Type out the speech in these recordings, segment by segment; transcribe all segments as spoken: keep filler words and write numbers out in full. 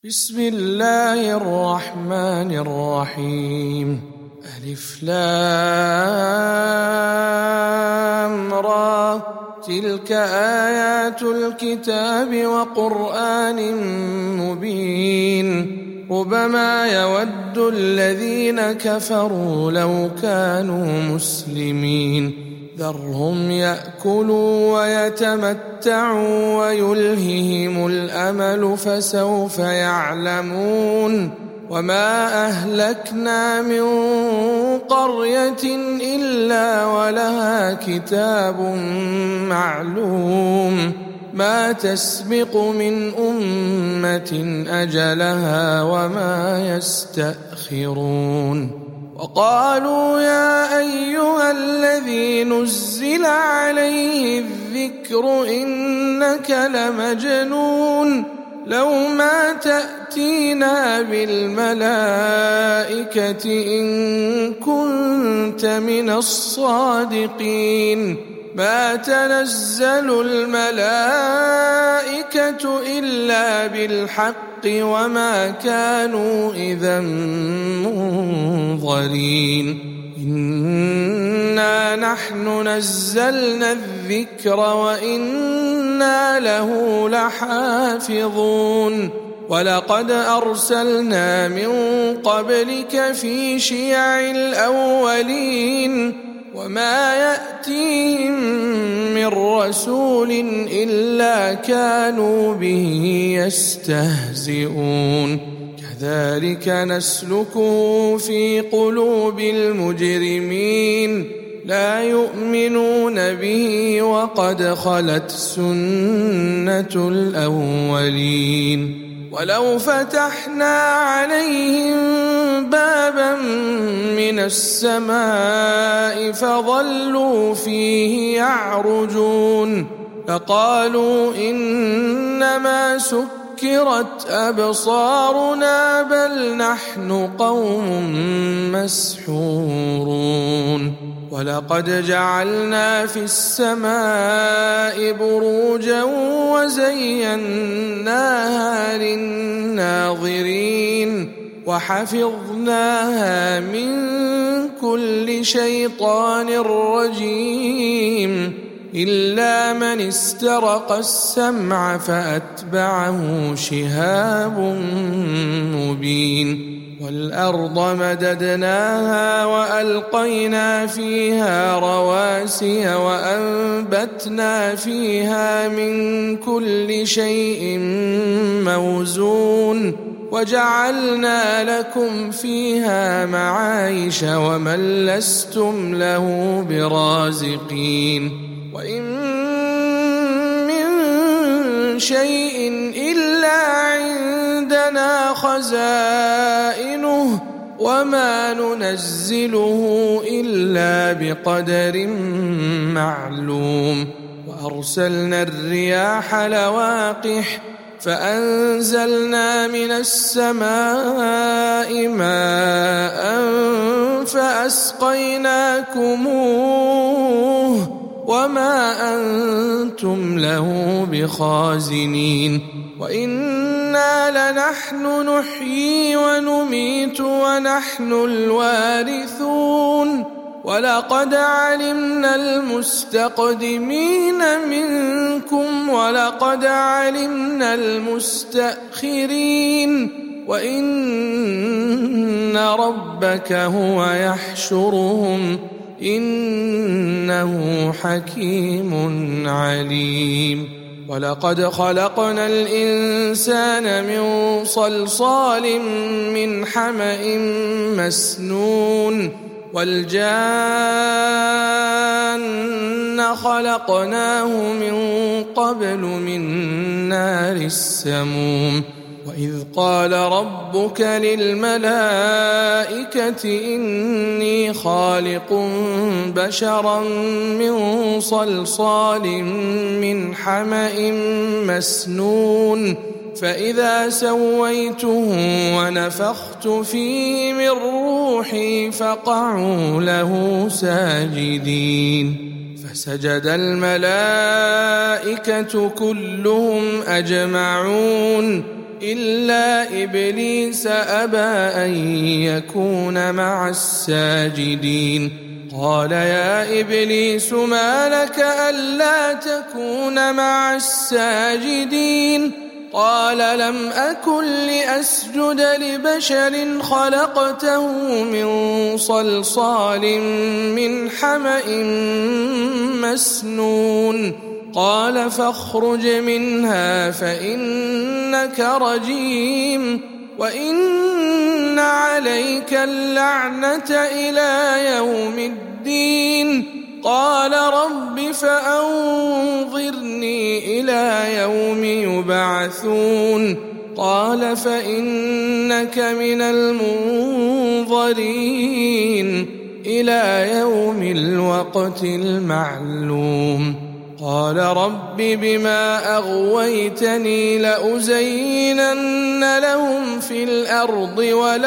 بسم الله الرحمن الرحيم. ألف لام را، تلك آيات الكتاب وقرآن مبين. ربما يود الذين كفروا لو كانوا مسلمين. ذرهم يأكلوا ويتمتعوا ويلههم الأمل فسوف يعلمون. وما أهلكنا من قرية إلا ولها كتاب معلوم، ما تسبق من أمة أجلها وما يستأخرون. وقالوا يا أيها الذي نزل عليه الذكر إنك لمجنون، لو ما تأتينا بالملائكة إن كنت من الصادقين. ما تنزل الملائكة إلا بالحق وما كانوا إذا منظرين. إنا نحن نزلنا الذكر وإنا له لحافظون. ولقد أرسلنا من قبلك في شيع الأولين، وما يأتيهم من رسول إلا كانوا به يستهزئون. كذلك نسلكه في قلوب المجرمين، لا يؤمنون به وقد خلت سنة الأولين. ولو فتحنا عليهم بابا من السماء فظلوا فيه يعرجون فقالوا إنما سكرت أبصارنا بل نحن قوم مسحورون. ولقد جعلنا في السماء بروجا وزيناها للناظرين وحفظناها من كل شيطان رجيم إلا من استرق السمع فأتبعه شهاب مبين. والأرض مددناها وألقينا فيها رواسي وأنبتنا فيها من كل شيء موزون وجعلنا لكم فيها معايش ومن لستم له برازقين. وإن من شيء إلا عندنا خزائنه وما ننزله إلا بقدر معلوم. وأرسلنا الرياح لواقح فأنزلنا من السماء ماء فأسقيناكموه وما أنتم له بخازنين. وإنا لنحن نحيي ونميت ونحن الوارثون. ولقد علمنا المستقدمين منكم ولقد علمنا المستأخرين وإن ربك هو يحشرهم إنه حكيم عليم. ولقد خلقنا الإنسان من صلصال من حمأ مسنون والجان خلقناه من قبل من نار السموم. وإذ قال ربك للملائكة إني خالق بشرا من صلصال من حمأ مسنون فإذا سويته ونفخت فيه من روحي فقعوا له ساجدين. فسجد الملائكة كلهم أجمعون إلا إبليس أبى أن يكون مع الساجدين قال يا إبليس ما لك ألا تكون مع الساجدين قال لم أكن لأسجد لبشر خلقته من صلصال من حمأ مسنون قال فاخرج منها فإنك رجيم وإن عليك اللعنة إلى يوم الدين قال رب فأنظرني إلى يوم يبعثون قال فإنك من المنظرين إلى يوم الوقت المعلوم قال رب بما أغويتني لأزينن لهم في الأرض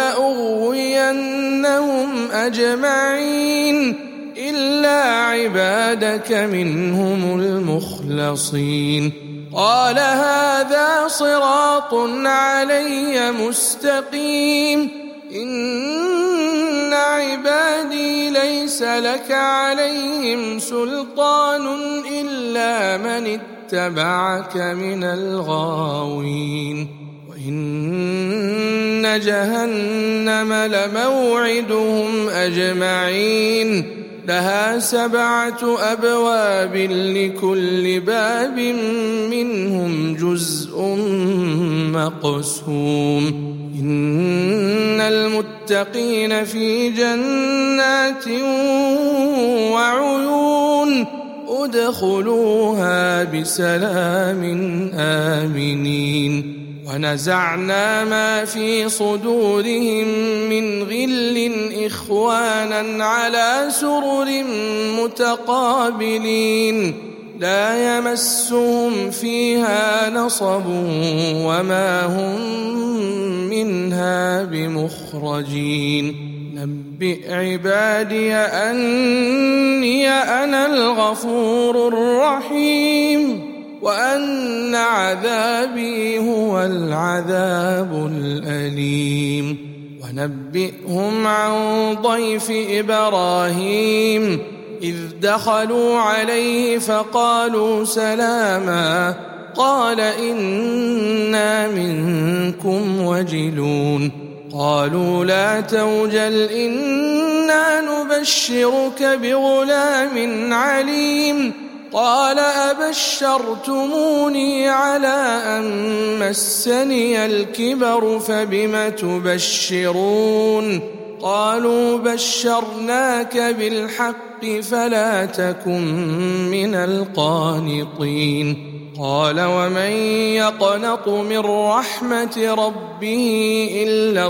ولأغوينهم أجمعين إلا عبادك منهم المخلصين قال هذا صراط علي مستقيم إن عبادي ليس لك عليهم سلطان إلا من اتبعك من الغاوين وإن جهنم لموعدهم أجمعين لها سبعة أبواب لكل باب منهم جزء مقسوم إن المتقين في جنات وعيون ادخلوها بسلام آمنين ونزعنا ما في صدورهم من غل إخوانا على سرر متقابلين لا يمسهم فيها نصب وما هم منها بمخرجين نبئ عبادي أني أنا الغفور الرحيم وأن عذابي هو العذاب الأليم ونبئهم عن ضيف إبراهيم إذ دخلوا عليه فقالوا سلاما قال إنا منكم وجلون قالوا لا توجل إنا نبشرك بغلام عليم قال أبشرتموني على أن مسني الكبر فبم تبشرون قالوا بشرناك بالحق فلا تكن من القانطين قال ومن يقنط من رحمة ربه إلا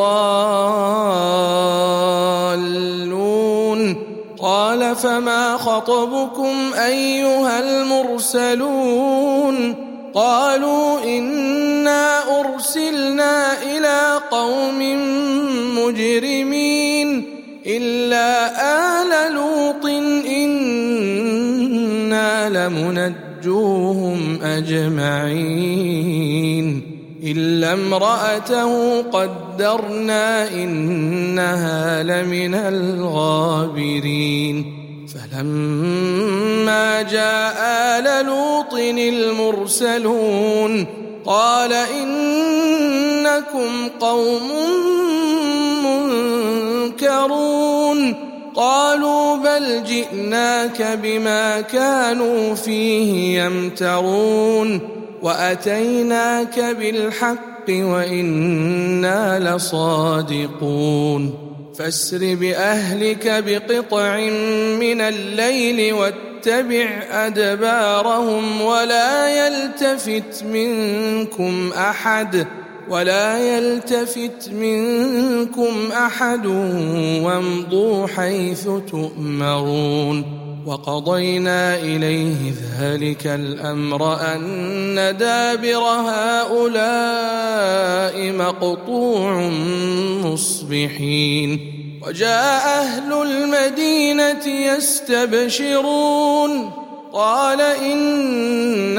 الضالون قال فما خطبكم أيها المرسلون قالوا إنا أرسلنا إلى قوم مجرمين إلا آل لوط إنا لمنجوهم أجمعين إلا امرأته قدرنا إنها لمن الغابرين فلما جاء آل لوط المرسلون قال إنكم قوم منكرون قالوا بل جئناك بما كانوا فيه يمترون وأتيناك بالحق وإنا لصادقون فاسر بأهلك بقطع من الليل واتبع أدبارهم ولا يلتفت منكم أحد ولا يلتفت منكم أحد وامضوا حيث تؤمرون وقضينا إليه ذلك الأمر أن دابر هؤلاء مقطوع مصبحين وجاء أهل المدينة يستبشرون قال إن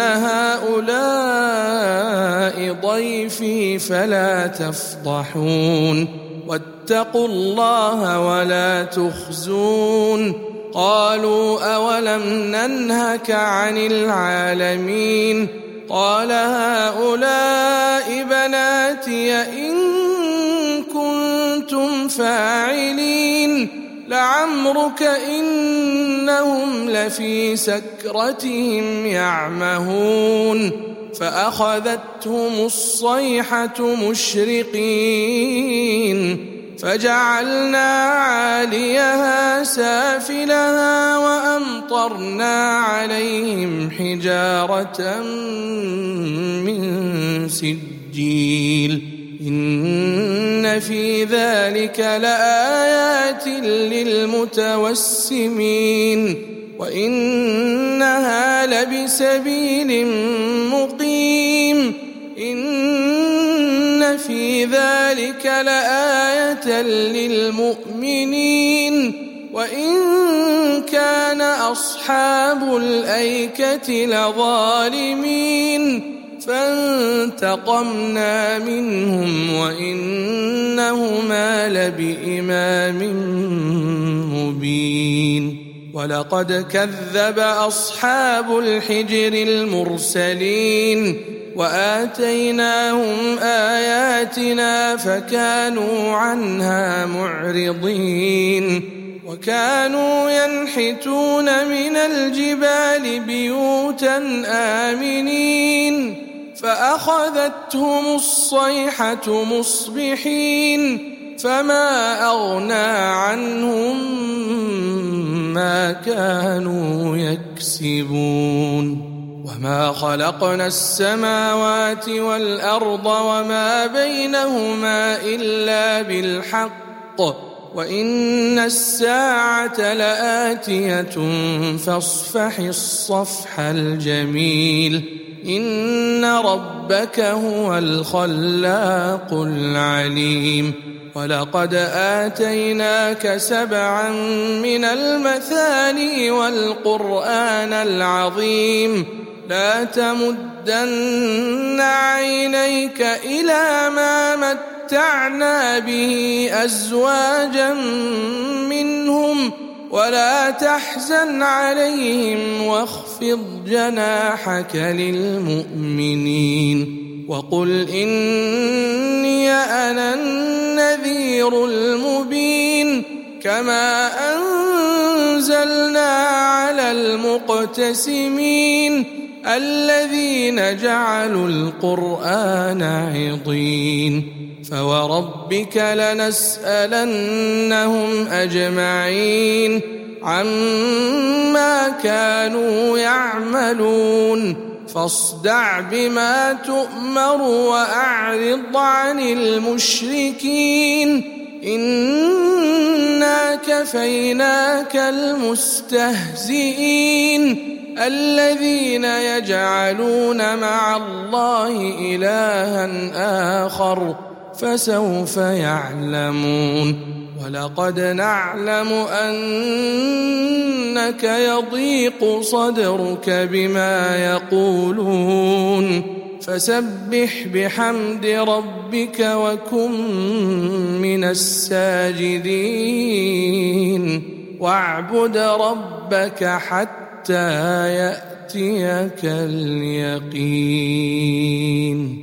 هؤلاء ضيفي فلا تفضحون واتقوا الله ولا تخزون قالوا أولم ننهك عن العالمين قال هؤلاء بناتي إن كنتم فاعلين لعمرك إنهم لفي سكرتهم يعمهون فأخذتهم الصيحة مشرقين فجعلنا عاليها سافلها وأمطرنا عليهم حجارة من سجيل إن في ذلك لآيات للمتوسمين وإنها لبسبيل مقيم إن في ذلك لآية للمؤمنين وإن كان أصحاب الأيكة لظالمين فانتقمنا منهم وإنهما لبإمام مبين ولقد كذب أصحاب الحجر المرسلين وآتيناهم آياتنا فكانوا عنها معرضين وكانوا ينحتون من الجبال بيوتا آمنين فأخذتهم الصيحة مصبحين فما أغنى عنهم ما كانوا يكسبون وما خلقنا السماوات والأرض وما بينهما إلا بالحق وإن الساعة لآتية فاصفح الصفح الجميل إن ربك هو الخلاق العليم ولقد آتيناك سبعا من المثاني والقرآن العظيم لا تمدن عينيك إلى ما متعنا به أزواجا منهم ولا تحزن عليهم واخفض جناحك للمؤمنين وقل إني أنا النذير المبين كما أنزلنا على المقتسمين الذين جعلوا القرآن عضين فوربك لنسألنهم أجمعين عما كانوا يعملون فاصدع بما تؤمر وأعرض عن المشركين إنا كفيناك المستهزئين الذين يجعلون مع الله إلها آخر فسوف يعلمون ولقد نعلم أنك يضيق صدرك بما يقولون فسبح بحمد ربك وكن من الساجدين واعبد ربك حتى يأتيك اليقين.